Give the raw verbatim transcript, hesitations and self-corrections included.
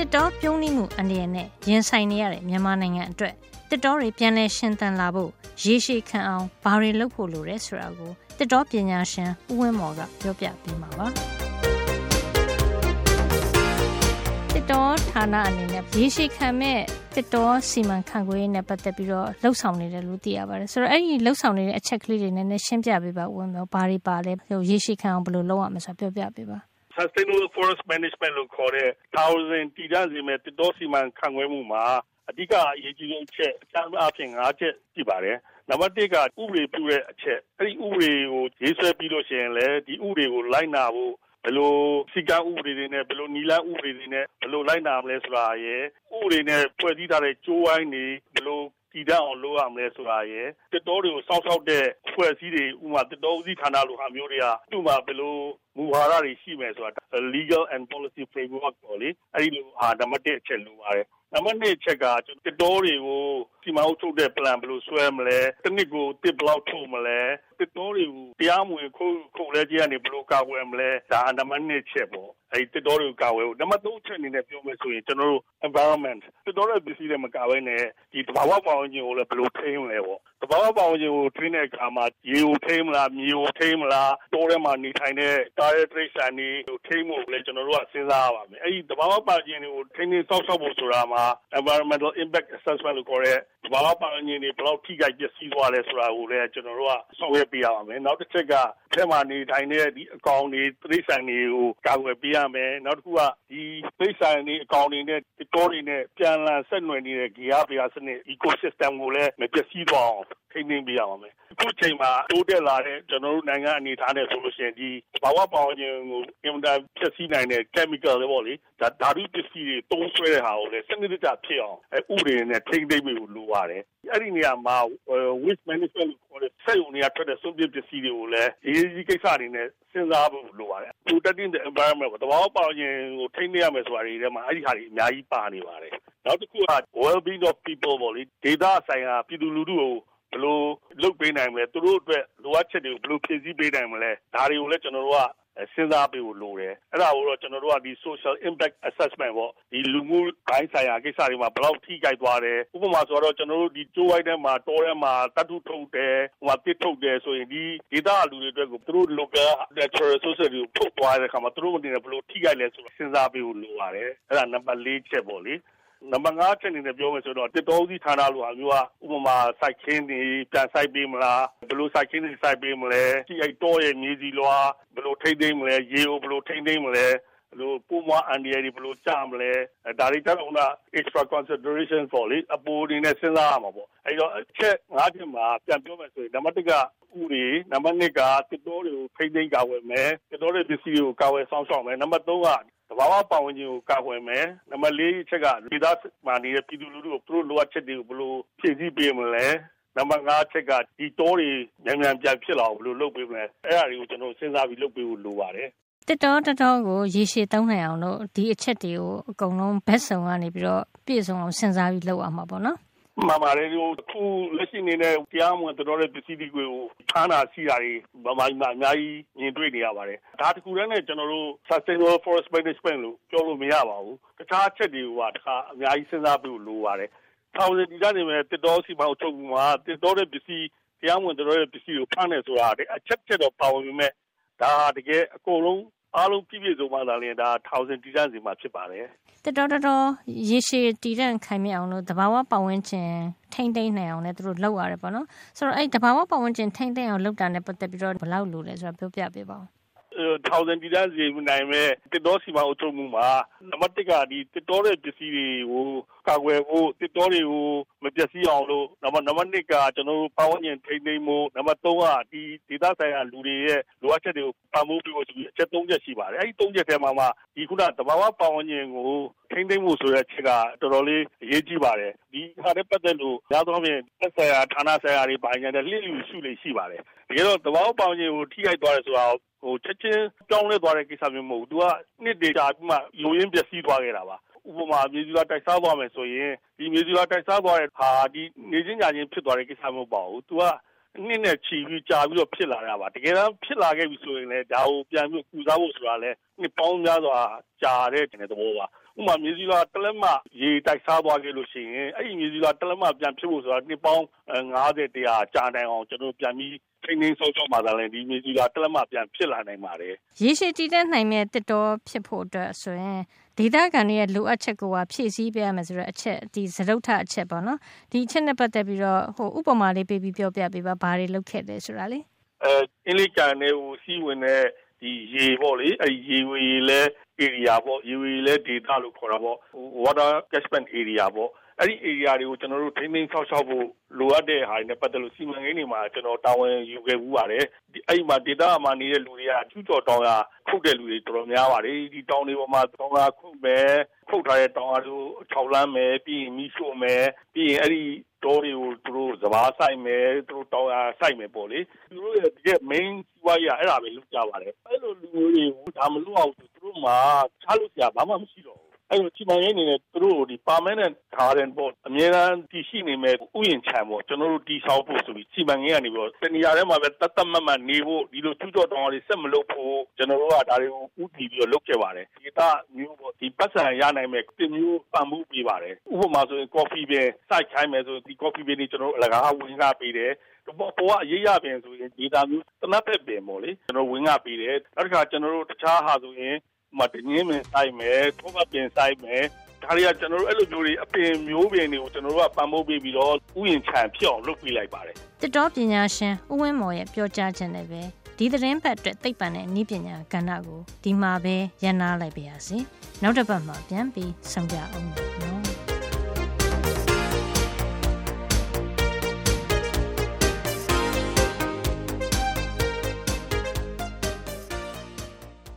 တစ်တော်ပြုံးနှိမှုအနေနဲ့ရင်ဆိုင်နေရတဲ့မြန်မာနိုင်ငံအတွက်တစ်တော်တွေပြန်လည်ရှင်သန်လာဖို့ရေရှည်ခံအောင်ဘာတွေလုပ်ဖို့လိုတယ်ဆိုတာကိုတစ်တော်ပညာရှင်ဦးဝင်းမော်ကပြောပြပေးမှာပါတစ်တော်ဌာနအနေနဲ့ရေရှည်ခံမဲ့တစ်တော်စီမံခန့်ခွဲရေးနဲ့ပတ်သက်ပြီးတော့လှုပ်ဆောင်နေတယ်လို့သိရပါတယ်ဆိုတော့အဲ့ဒီလှုပ်ဆောင်နေတဲ့အချက်ကလေးတွေနဲ့လည်းရှင်းပြပေးပါဦးဝင်းမော်ဘာတွေပါလဲရေရှည်ခံအောင်ဘယ်လိုလုပ်ရမလဲဆိုတာပြောပြပေးပါ Sustainable Forest Management လို့ခေါ်တဲ့ thousand တည်တံ့စေမဲ့တစ်တော်စီမံခန့်ခွဲမှုမှာအဓိကအရေးကြီးဆုံးအချက်အကျဉ်းအားဖြင့်၅ချက်ရှိပါတယ်နံပါတ်၁ကဥပဒေပြုတဲ့အချက်အဲ့ဒီဥပဒေကိုရေးဆွဲပြီးလို့ရှိရင်လည်းဒီဥပဒေကိုလိုက်နာဖို့ဘယ်လိုစီကံဥပဒေတွေနဲ့ဘယ်လိုနီလန်းဥပဒေတွေနဲ့ဘယ်လိုလိုက်နာမလဲဆိုတာရယ်ဥပဒေနဲ့ဖွဲ့စည်းထားတဲ့ကြိုးဝိုင်းတွေဘယ်လိုတည်တံ့အောင်လုပ်ရမလဲဆိုတာရယ်တစ်တော်တွေကိုစောင့်ရှောက်တဲ့ဖွဲ့စည်းတွေဥပမာတစ်တော်ဦးစီးဌာနလိုဟာမျိုးတွေကသူ့မှာဘယ်လိုမူဝါဒတွေရှိမယ်ဆိုတာ legal and policy framework ပေါ့လေအဲ့ဒီလိုဟာနံပါတ်၁အချက်လိုပါတယ်နံပါတ်၂အချက်ကတစ်တော်တွေကိုစီမံအုပ်ချုပ်တဲ့ plan ဘယ်လိုဆွဲမလဲတစ်နှစ်ကိုတစ်ဘယ်လောက်ထုတ်မလဲတစ်တော်တွေကိုတရားမဝင်ခုခုလဲကြီးကနေဘယ်လိုကာကွယ်မလဲဒါနံပါတ်၂ချက်ပေါ့အဲ့ဒီတစ်တော်တွေကိုကာကွယ်ဖို့နံပါတ်၃အချက်အနေနဲ့ပြောမယ်ဆိုရင်ကျွန်တော်တို့ environment တစ်တော်ရဲ့ပစ္စည်းတွေမကာကွယ်နဲ့ဒီသဘာဝပတ်ဝန်းကျင်ကိုလည်းဘယ်လိုထိန်းမလဲပေါ့သဘာဝပတ်ဝန်းကျင်ကိုထိန်းတဲ့အခါမှာရေကိုထိန်းမလားမြေကိုထိန်းမလားတောထဲမှာနေထိုင်တဲ့တာရဲတိရစ္ဆာန်တွေကိုထိန်းဖို့လည်းကျွန်တော်တို့ကစဉ်းစားရပါမယ်အဲ့ဒီသဘာဝပတ်ဝန်းကျင်တွေကိုထိန်းသိမ်းစောင့်ရှောက်ဖို့ဆိုတာမှာ environmental impact assessment လို့ခေါ်တဲ့သဘာဝပတ်ဝန်းကျင်တွေဘယ်လောက်ထိခိုက်ပျက်စီးသွားလဲဆိုတာကိုလည်းကျွန်တော်တို့ကဆောင်ရွက်ပေးရပါမယ်နောက်တစ်ချက်ကထဲမှာနေထိုင်တဲ့ဒီအကောင်တွေတိရစ္ဆာန်တွေကိုကာကွယ်ပေးရမယ်နောက်တစ်ခုကဒီတိရစ္ဆာန်တွေအကောင်တွေနဲ့တောတွေနဲ့ပြန်လည်ဆက်နွယ်နေတဲ့ဂေဟဗေဒစနစ် ecosystem ကိုလည်းမပျက်စီးသွားအောင်ထိန်းသိမ်းပေးရပါမယ်အခုချိန်မှာတိုးတက်လာတဲ့ကျွန်တော်တို့နိုင်ငံအနေထားနဲ့ဆိုလို့ရှိရင်ဒီဘာဝပတ်ဝန်းကျင်ကိုအင်မတန်ပျက်စီးနိုင်တဲ့ chemical တွေပေါ့လေဒါဓာတုပစ္စည်းတွေတုံးဆွဲတဲ့ဟာကိုလည်းစနစ်တကျဖြစ်အောင်အဲဥပဒေနဲ့ထိန်းသိမ်းပေးဖို့လိုပါတယ်အဲ့ဒီနေရာမှာ waste management ကိုခေါ်တဲ့ဆက်ယုံတွေကထွက်တဲ့စွန့်ပစ်ပစ္စည်းတွေကိုလည်းအရေးကြီးကိစ္စတွေနဲ့စဉ်းစားဖို့လိုပါတယ် protecting the environment သဘာဝပတ်ဝန်းကျင်ကိုထိန်းသိမ်းရမယ်ဆိုတာတွေထဲမှာအဲ့ဒီဟာတွေအများကြီးပါနေပါတယ်နောက်တစ်ခုက well-being of people ပေါ့လေဒေသဆိုင်ရာပြည်သူလူထုကိုဘယ်လိုလုပ်ပေးနိုင်မလဲသူတို့အတွက်လိုအပ်ချက်တွေကိုဘယ်လိုဖြည့်ဆည်းပေးနိုင်မလဲဒါတွေကိုလည်းကျွန်တော်တို့ကစဉ်းစားပေးဖို့လိုတယ်အဲ့ဒါကိုတော့ကျွန်တော်တို့ကဒီ social impact assessment ပေါ့ဒီလူမှုဘိုင်းဆိုင်ရာကိစ္စတွေမှာဘယ်လောက်ထိခိုက်သွားတယ်ဥပမာဆိုတော့ကျွန်တော်တို့ဒီကျိုးဝိုင်းထဲမှာတောထဲမှာတတ်ထုထုတ်တယ်ဟိုမှာတစ်ထုတ်တယ်ဆိုရင်ဒီဒေသလူတွေအတွက်ကိုသူတို့ local natural resources တွေကိုထုတ်သွားတဲ့အခါမှာသူတို့အနေနဲ့ဘယ်လိုထိခိုက်လဲဆိုတော့စဉ်းစားပေးဖို့လိုပါတယ်အဲ့ဒါနံပါတ်၄ချက်ပေါ့လေနံပါတ်၅ချက်အနေနဲ့ပြောမယ်ဆိုတော့တစ်တော်ဦးစီးဌာနလိုဟာမျိုးကဥပမာစိုက်ခင်းတွေပြန်စိုက်ပေးမလားဘယ်လိုစိုက်ခင်းတွေစိုက်ပေးမလဲဒီအဲ့တော့ရဲ့မြေစီလွှာဘယ်လိုထိန်းသိမ်းမလဲရေကိုဘယ်လိုထိန်းသိမ်းမလဲဘယ်လိုပုံမအန်ဒီယာတွေဘယ်လိုကြမလဲဒါတွေကြတော့က extra consideration for လေအပေါ်အနေနဲ့စဉ်းစားရမှာပေါ့အဲ့တော့အချက်၅ချက်မှာပြန်ပြောမယ်ဆိုရင်နံပါတ်၁ကဥတွေနံပါတ်၂ကတစ်တော်တွေကိုထိန်းသိမ်းကာကွယ်မယ်တစ်တော်တွေပစ္စည်းတွေကိုကာကွယ်ဆောင်ရှောက်မယ်နံပါတ်၃ကသဘာဝပတ်ဝန်းကျင်ကိုကာကွယ်မယ်နံပါတ်၄အချက်ကဒေသမှာနေတဲ့ပြည်သူလူထုကိုသူတို့လိုအပ်ချက်တွေကိုဘယ်လိုဖြည့်ဆည်းပေးမလဲနံပါတ်၅အချက်ကဒီတောတွေမြန်မြန်ပြန်ဖြစ်လာအောင်ဘယ်လိုလုပ်ပေးမလဲအဲ့ဒါတွေကိုကျွန်တော်စဉ်းစားပြီးလုပ်ပေးဖို့လိုပါတယ်တစ်တော်တစ်တော်ကိုရေရှည်သုံးနိုင်အောင်လို့ဒီအချက်တွေကိုအကုန်လုံးဘက်ဆောင်ကနေပြီးတော့ပြည့်စုံအောင်စဉ်းစားပြီးလုပ်ရမှာပေါ့နော်မှန်ပါတယ်ဒီခုလက်ရှိနေတဲ့တရားမဝင်တော်တဲ့ပစ္စည်းတွေကိုဌာနစီတာတွေဗမာပြည်မှာအများကြီးမြင်တွေ့နေရပါတယ်ဒါတခုတည်းနဲ့ကျွန်တော်တို့ Sustainable Forest Management လို့ပြောလို့မရပါဘူးတခြားအချက်တွေကတခါအများကြီးစဉ်းစားပြီးလိုပါတယ်ထောင်စဒီကနေမဲ့တစ်တော်စီမံအုပ်ချုပ်မှုမှာတစ်တော်တဲ့ပစ္စည်းတရားမဝင်တော်တဲ့ပစ္စည်းကိုဖမ်းနေဆိုတာအချက်ချက်တော့ပါဝင်ပေမဲ့ဒါတကယ်အကုန်လုံးအားလုံးပြည့်ပြည့်စုံမှသာလျှင်ဒါထောင်စဒီတန်းစီမှာဖြစ်ပါတယ်တစ်တော်တော်ရေရှည်တည်တံ့ခိုင်မြဲအောင်လို့တဘာဝပတ်ဝန်းကျင်ထိမ့်သိမ်းနိုင်အောင်လည်းသူတို့လုပ်ရတယ်ပေါ့နော်ဆိုတော့အဲ့တဘာဝပတ်ဝန်းကျင်ထိမ့်သိမ်းအောင်လုပ်တာနဲ့ပတ်သက်ပြီးတော့ဘယ်လောက်လိုလဲဆိုတာပြောပြပေးပါဦးထောင်စဒီတန်းစီနိုင်မဲ့တစ်တော်စီမံအုပ်ချုပ်မှုမှာနံပါတ်၁ကဒီတစ်တော်တဲ့ပစ္စည်းတွေကိုကာကွယ်ဖို့တစ်တော်တွေကိုမပျက်စီးအောင်လို့နံပါတ်နံပါတ်၂ကကျွန်တော်တို့ပတ်ဝန်းကျင်ထိန်းသိမ်းမှုနံပါတ်၃ကဒီဒေသဆိုင်ရာလူတွေရဲ့လိုအပ်ချက်တွေကိုပံ့ပိုးပေးဖို့ဆိုပြီးအချက်၃ချက်ရှိပါတယ်အဲဒီ၃ချက်ထဲမှာမှဒီခုနသဘာဝပတ်ဝန်းကျင်ကိုထိန်းသိမ်းမှုဆိုတဲ့အချက်ကတော်တော်လေးအရေးကြီးပါတယ်ဒီဟာနဲ့ပတ်သက်လို့ရသောဖြင့်သက်ဆိုင်ရာဌာနဆိုင်ရာတွေပိုင်းနေတဲ့လျှို့လူစုလေးရှိပါတယ်တကယ်တော့သဘာဝပတ်ဝန်းကျင်ကိုထိခိုက်သွားတယ်ဆိုတာဟိုချက်ချင်းကြောင်းလဲသွားတဲ့ကိစ္စမျိုးမဟုတ်ဘူး။ तू ကနှစ်တွေကြာပြီးမှလိုရင်းပျက်စီးသွားခဲ့တာပါ။ဥပမာမြေစုလာတိုက်စားသွားမယ်ဆိုရင်ဒီမြေစုလာတိုက်စားသွားတဲ့ဟာဒီနေချင်းညာချင်းဖြစ်သွားတဲ့ကိစ္စမဟုတ်ပါဘူး။ तू ကနှစ်နဲ့ချီပြီးကြာပြီးတော့ဖြစ်လာတာပါ။တကယ်တော့ဖြစ်လာခဲ့ပြီဆိုရင်လည်းဒါကိုပြန်ပြီးကုစားဖို့ဆိုတာလည်းနှစ်ပေါင်းများစွာကြာတဲ့တဲ့သဘောပါ။ဥမာမြေစီလွှာတလက်မရေတိုက်စားသွားခဲ့လို့ရှိရင်အဲ့ဒီမြေစီလွှာတလက်မပြန်ဖြစ်ဖို့ဆိုတာနှစ်ပေါင်း၅၀ တရာကြာနိုင်အောင်ကျွန်တော်ပြန်ပြီးထိန်းသိမ်းဆောင်ရှောက်မှာလည်းဒီမြေစီလွှာတလက်မပြန်ဖြစ်လာနိုင်ပါတယ်ရေရှည်တည်တံ့နိုင်မဲ့တစ်တော်ဖြစ်ဖို့အတွက်ဆိုရင်ဒေသခံတွေရဲ့လိုအပ်ချက်ကိုဖြည့်ဆည်းပေးရမယ်ဆိုတော့အချက်ဒီစရုပ်ထအချက်ပေါ့နော်ဒီအချက်နဲ့ပတ်သက်ပြီးတော့ဟိုဥပမာလေးပေးပြီးပြောပြပေးပါဘာတွေလုပ်ခဲ့လဲဆိုတာလေအဲအင်းလေးကန်နဲ့ဟိုစီးဝင်တဲ့ဒီရေပေါ့လေအဲဒီရေဝေလဲ area ပေါ့ရေဝေလဲ data လို့ခေါ်တာပေါ့ water catchment area ပေါ့အဲ့ဒီ area တွေကိုကျွန်တော်တို့ထိန်းသိမ်းဆောက်ရှောက်ဖို့လိုအပ်တဲ့ဟာတွေနဲ့ပတ်သက်လို့စီမံကိန်းတွေမှာကျွန်တော်တာဝန်ယူခဲ့ဘူးပါတယ်အဲ့ဒီမှာ data မှာနေတဲ့လူတွေကကျူးကျော်တောင်ရခုတ်တဲ့လူတွေတော်တော်များပါတယ်ဒီတောင်တွေပေါ်မှာတောင်ရခုတ်မယ်ခုတ်ထားတဲ့တောင်ရတို့ခြောက်လမ်းမယ်ပြီးရင်မီးရှို့မယ်ပြီးရင်အဲ့ဒီတောတွေကိုသူတို့စဘာဆိုင်မယ်သူတို့တောင်ရဆိုင်မယ်ပေါ့လေသူတို့ရဲ့ဒီ main စီးပွားရေးအဲ့ဒါပဲလုပ်ကြပါတယ်အဲ့လိုလူတွေကိုဒါမလုပ်အောင်သူတို့မှာချလို့ဆရာဘာမှမရှိတော့အဲ့လိုစီမံကိန်းနေနဲ့သူတို့ဒီ permanent garden ပေါ့အများအားတည်ရှိနေမဲ့ဥယျာဉ်ခြံပေါ့ကျွန်တော်တို့တည်ဆောက်ဖို့ဆိုပြီးစီမံကိန်းကနေပြီးတော့တနေရာထဲမှာပဲတတ်တတ်မှတ်မှတ်နေဖို့ဒီလိုကျူးကျော်တောင်တွေဆက်မလုပ်ဖို့ကျွန်တော်တို့ကဒါတွေကိုဥတည်ပြီးတော့လုပ်ခဲ့ပါတယ်ဒီကမျိုးပေါ့ဒီပတ်စံရနိုင်မဲ့တင်မျိုးပံ့ပိုးပေးပါတယ်ဥပမာဆိုရင် coffee ပဲစိုက်ခိုင်းမယ်ဆိုဒီ coffee ပဲนี่ကျွန်တော်တို့အလကားဝင်ကားပေးတယ်ပေါ်ပေါ်အရေးရပင်ဆိုရင်ဒေတာမျိုးတနတ်ဖက်ပင်ပေါ့လေကျွန်တော်ဝင်ကားပေးတယ်နောက်တစ်ခါကျွန်တော်တို့တခြားဟာဆိုရင်မတငင်းမဆိုင်မယ်ထောပပင်ဆိုင်မယ်ဒါတွေကကျွန်တော်တို့အဲ့လိုမျိုးတွေအပင်မျိုးပင်တွေကိုကျွန်တော်တို့ကပံ့ပိုးပေးပြီးတော့ဥယျာဉ်ခြံဖြစ်အောင်လုပ်ပေးလိုက်ပါတယ်တစ်တော်ပညာရှင်ဦးဝင်းမော်ရဲ့ပြောကြားချက်နဲ့ပဲဒီသတင်းပတ်အတွက်သိပ္ပံနဲ့နည်းပညာကဏ္ဍကိုဒီမှာပဲရန်နာလိုက်ပါရစေနောက်တစ်ပတ်မှာပြန်ပြီးဆုံကြအောင်